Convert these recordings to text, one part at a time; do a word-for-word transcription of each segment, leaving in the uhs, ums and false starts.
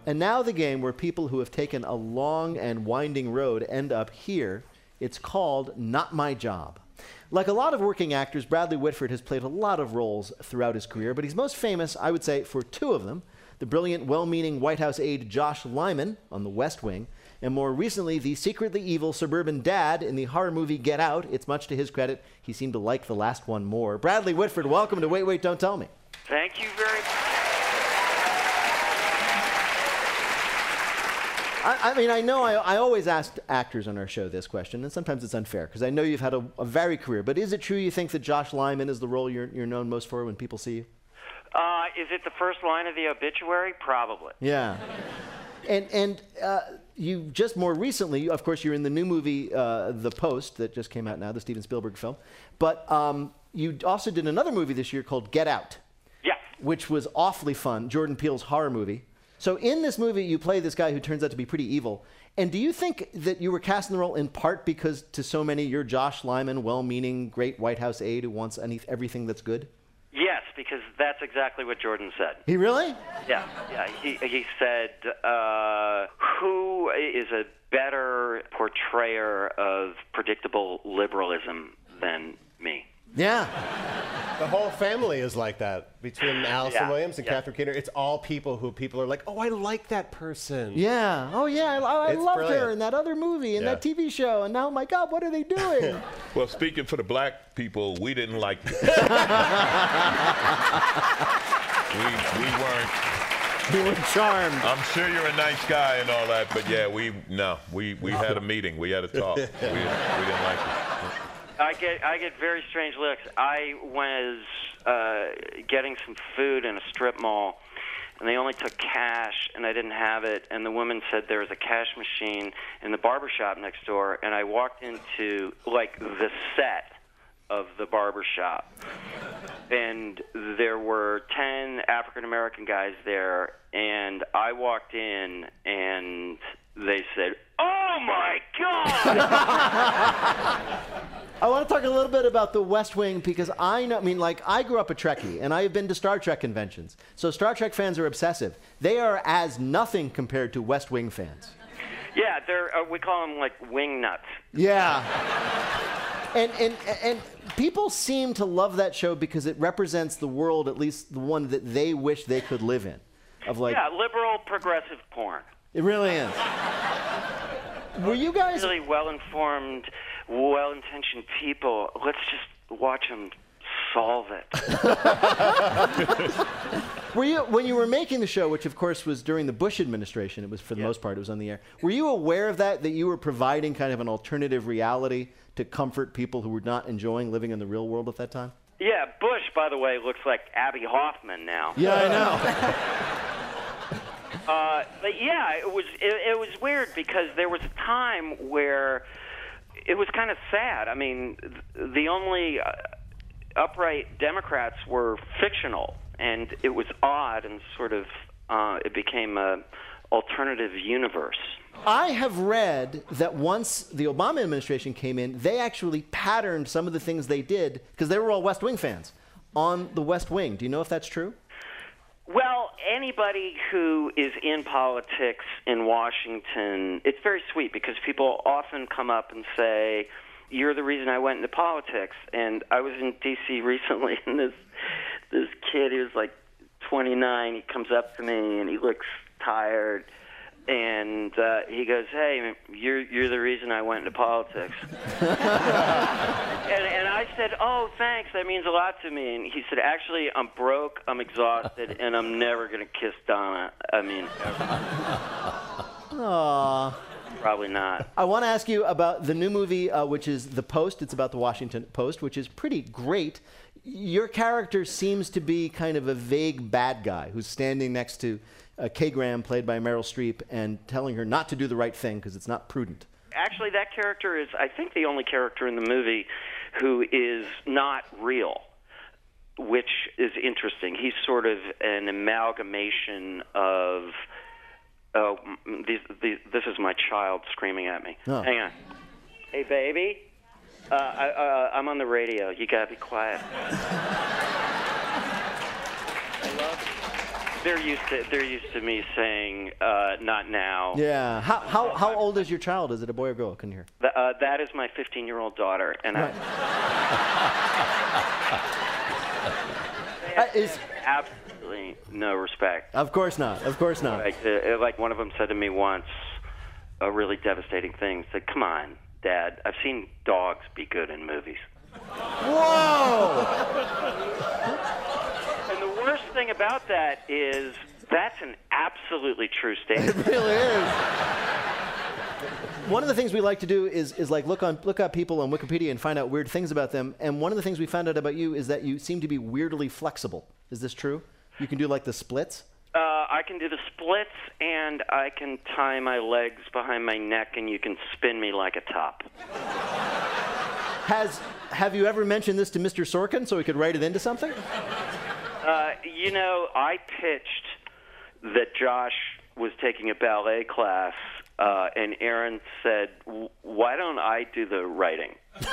And now the game where people who have taken a long and winding road end up here. It's called Not My Job. Like a lot of working actors, Bradley Whitford has played a lot of roles throughout his career, but he's most famous, I would say, for two of them. The brilliant, well-meaning White House aide Josh Lyman on The West Wing, and more recently, the secretly evil suburban dad in the horror movie Get Out. It's much to his credit, he seemed to like the last one more. Bradley Whitford, welcome to Wait, Wait, Don't Tell Me. Thank you very much. I, I mean, I know I, I always ask actors on our show this question, and sometimes it's unfair, because I know you've had a, a varied career, but is it true you think that Josh Lyman is the role you're, you're known most for when people see you? Uh, is it the first line of the obituary? Probably. Yeah. And, and uh, you just more recently, of course, you're in the new movie, uh, The Post, that just came out now, the Steven Spielberg film. But um, you also did another movie this year called Get Out. Yeah. Which was awfully fun, Jordan Peele's horror movie. So in this movie, you play this guy who turns out to be pretty evil. And do you think that you were cast in the role in part because to so many, you're Josh Lyman, well-meaning, great White House aide who wants any, everything that's good? Yes, because that's exactly what Jordan said. He really? Yeah, yeah. He, he said, uh, who is a better portrayer of predictable liberalism than me? Yeah. The whole family is like that. Between Allison Yeah, Williams and yeah. Catherine Keener, it's all people who people are like, oh, I like that person. Yeah. Oh, yeah. I, I It's loved her brilliant. in that other movie and Yeah. that T V show. And now, my God, what are they doing? Well, speaking for the black people, we didn't like you. we, we weren't. You were charmed. I'm sure you're a nice guy and all that, but yeah, we, no, we, we had a meeting. We had a talk. We, we didn't like you. I get I get very strange looks. I was uh, getting some food in a strip mall, and they only took cash, and I didn't have it. And the woman said there was a cash machine in the barber shop next door, and I walked into like the set of the barber shop, and there were ten African American guys there, and I walked in, and they said, "Oh my God!" I want to talk a little bit about The West Wing because I know, I mean, like, I grew up a Trekkie, and I have been to Star Trek conventions. So Star Trek fans are obsessive. They are as nothing compared to West Wing fans. Yeah, they're uh, we call them like wing nuts. Yeah. And, and, and people seem to love that show because it represents the world, at least the one that they wish they could live in. Of like, Yeah, liberal progressive porn. It really is. Were you guys... Really well-informed, well-intentioned people. Let's just watch them solve it. Were you, when you were making the show, which of course was during the Bush administration, it was for the Yeah. most part, it was on the air. Were you aware of that, that you were providing kind of an alternative reality to comfort people who were not enjoying living in the real world at that time? Yeah, Bush, by the way, looks like Abby Hoffman now. Yeah, I know. Uh, but yeah, it was it, it was weird because there was a time where it was kind of sad. I mean, th- the only uh, upright Democrats were fictional, and it was odd, and sort of uh, it became a alternative universe. I have read that once the Obama administration came in, they actually patterned some of the things they did, because they were all West Wing fans, on the West Wing. Do you know if that's true? Well, anybody who is in politics in Washington, it's very sweet because people often come up and say, "You're the reason I went into politics." And I was in D C recently, and this this kid, he was like twenty-nine, he comes up to me and he looks tired, and uh, he goes, "Hey, you're you're the reason I went into politics." and, and I said, "Oh, thanks. That means a lot to me." And he said, "Actually, I'm broke, I'm exhausted, and I'm never gonna kiss Donna. I mean, ever." Aww. Probably not. I want to ask you about the new movie, uh, which is The Post. It's about the Washington Post, which is pretty great. Your character seems to be kind of a vague bad guy who's standing next to uh, Kay Graham, played by Meryl Streep, and telling her not to do the right thing because it's not prudent. Actually, that character is, I think, the only character in the movie who is not real, which is interesting. He's sort of an amalgamation of... Oh, these, these, this is my child screaming at me. Oh. Hang on. Hey, baby. Uh, I, uh, I'm on the radio. You gotta be quiet. I love you. they're used to they're used to me saying uh, not now. Yeah. How, how, how old is your child? Is it a boy or girl? Couldn't hear. Th- uh, that is my fifteen-year-old daughter, and Right. I Uh, is, absolutely no respect. of course not. Of course not. Like, uh, like one of them said to me once, a really devastating thing. Said, "Come on, Dad, I've seen dogs be good in movies." Whoa! And the worst thing about that is that's an absolutely true statement. It really is. One of the things we like to do is, is like look on look up people on Wikipedia and find out weird things about them. And one of the things we found out about you is that you seem to be weirdly flexible. Is this true? You can do like the splits? Uh, I can do the splits, and I can tie my legs behind my neck, and you can spin me like a top. Has have you ever mentioned this to Mister Sorkin so he could write it into something? Uh, you know, I pitched that Josh was taking a ballet class, uh, and Aaron said, "Why don't I do the writing?"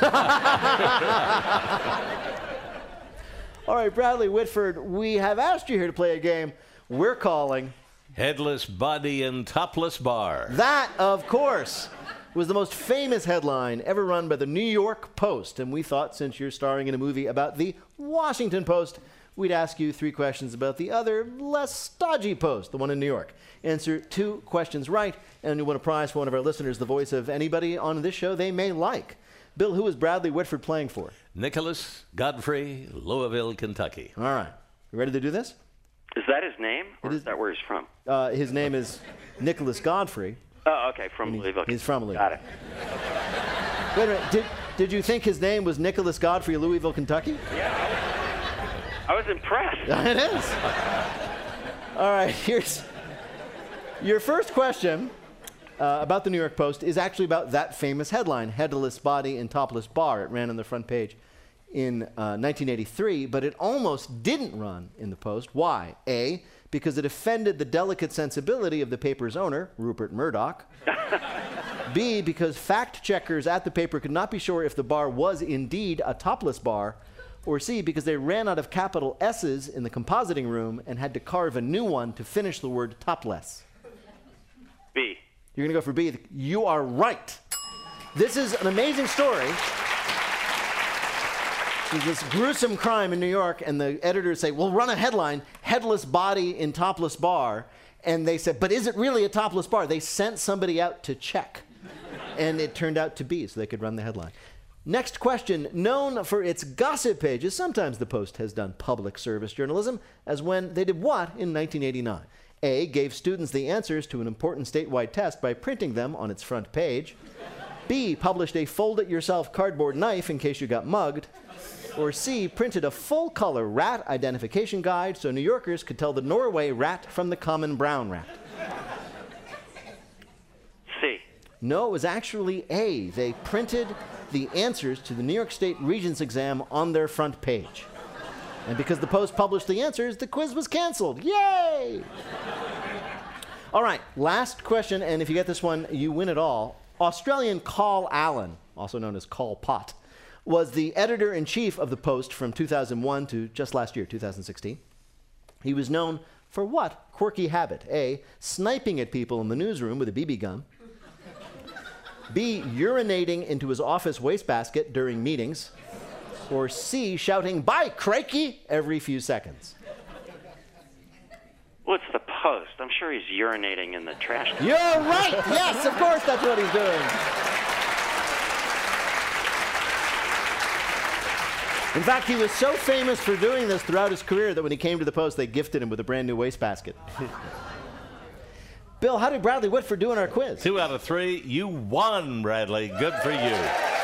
All right, Bradley Whitford, we have asked you here to play a game we're calling Headless Body and Topless Bar. That, of course, was the most famous headline ever run by the New York Post. And we thought, since you're starring in a movie about the Washington Post, we'd ask you three questions about the other, less stodgy Post, the one in New York. Answer two questions right, and you win a prize for one of our listeners, the voice of anybody on this show they may like. Bill, who is Bradley Whitford playing for? Nicholas Godfrey, Louisville, Kentucky. All right. You ready to do this? Is that his name, or It is is- that where he's from? Uh, his name is Nicholas Godfrey. Oh, okay, from He- Louisville. he's from Louisville. Got it. Wait a minute. Did, did you think his name was Nicholas Godfrey, Louisville, Kentucky? I was impressed. It is. All right, here's your first question uh, about the New York Post is actually about that famous headline, Headless Body and Topless Bar. It ran on the front page in uh, nineteen eighty-three, but it almost didn't run in the Post. Why? A, because it offended the delicate sensibility of the paper's owner, Rupert Murdoch. B, because fact checkers at the paper could not be sure if the bar was indeed a topless bar. Or C, because they ran out of capital S's in the compositing room and had to carve a new one to finish the word topless. B. You're going to go for B. You are right. This is an amazing story. There's this gruesome crime in New York, and the editors say, well, run a headline, Headless Body in Topless Bar. And they said, but is it really a topless bar? They sent somebody out to check. And it turned out to be, so they could run the headline. Next question. Known for its gossip pages, sometimes the Post has done public service journalism, as when they did what in nineteen eighty-nine? A, gave students the answers to an important statewide test by printing them on its front page. B, published a fold-it-yourself cardboard knife in case you got mugged. Or C, printed a full-color rat identification guide so New Yorkers could tell the Norway rat from the common brown rat. C. No, it was actually A. They printed the answers to the New York State Regents exam on their front page. And because the Post published the answers, the quiz was canceled. Yay! All right, last question, and if you get this one, you win it all. Australian Col Allen, also known as Col Pot, was the editor-in-chief of the Post from two thousand one to just last year, two thousand sixteen. He was known for what quirky habit? A, sniping at people in the newsroom with a B B gun. B, urinating into his office wastebasket during meetings. Or C, shouting, "Bye, crikey," every few seconds. Well, it's the Post. I'm sure he's urinating in the trash can. You're right! Yes, of course that's what he's doing. In fact, he was so famous for doing this throughout his career that when he came to the Post, they gifted him with a brand new wastebasket. Bill, how did Bradley Whitford do in our quiz? Two out of three. You won, Bradley. Good for you.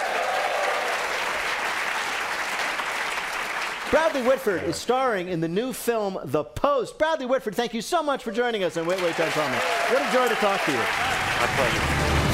Bradley Whitford is starring in the new film, The Post. Bradley Whitford, thank you so much for joining us on Wait, Wait, Don't Tell Me. What a joy to talk to you. My pleasure.